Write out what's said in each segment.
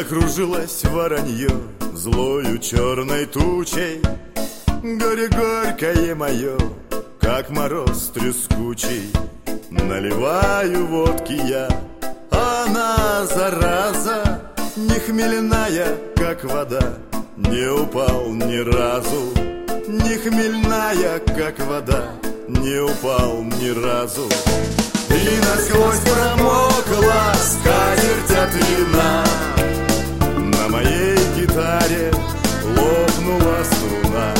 Закружилось воронье злою черной тучей. Горе горькое мое, как мороз трескучий. Наливаю водки я, она, зараза, не хмельная, как вода, не упал ни разу. Не хмельная, как вода, не упал ни разу. И насквозь промокла скатерть от вина. На моей гитаре лопнула струна.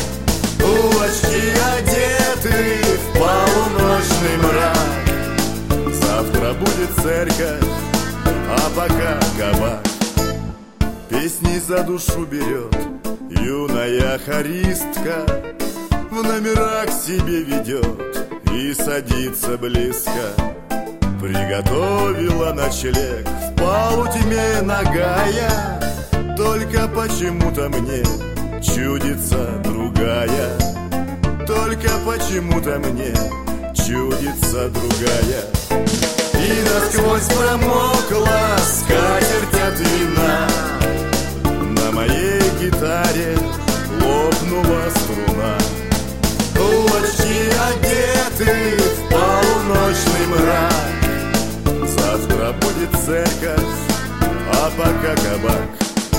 Кулачки одеты в полуночный мрак. Завтра будет церковь, а пока кабак. Песни за душу берет юная хористка. В номерах себе ведет и садится близко. Приготовила ночлег в полутьме нагая. Только почему-то мне чудится другая. Только почему-то мне чудится другая. И насквозь промокла скатерть от вина. На моей гитаре лопнула струна. Кулачки одеты в полуночный мрак. Завтра будет церковь, а пока кабак.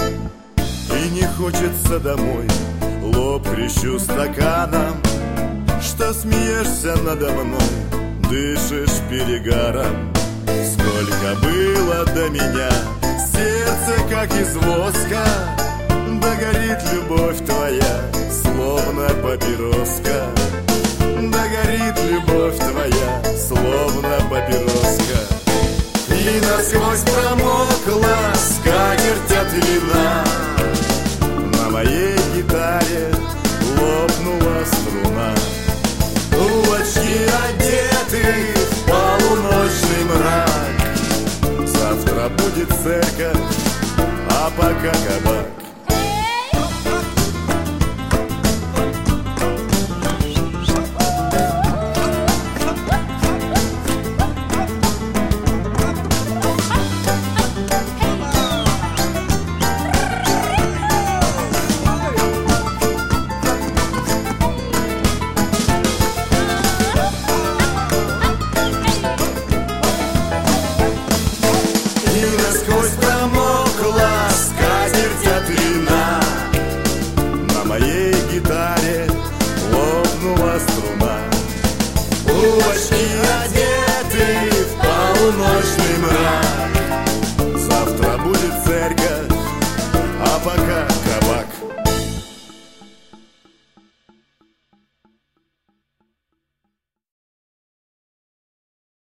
И не хочется домой, лоб хрещу стаканом. Что смеешься надо мной, дышишь перегаром. Сколько было до меня, сердце как из воска. Да горит любовь твоя, словно папироска. Да горит любовь твоя, словно папироска. И насквозь промокла скатерть от вина. На моей гитаре лопнула струна. Кулачки одеты в полуночный мрак. Завтра будет церковь, а пока кабак. Насквозь промокла скатерть от вина. На моей гитаре лопнула струна. Кулачки одеты в полуночный мрак.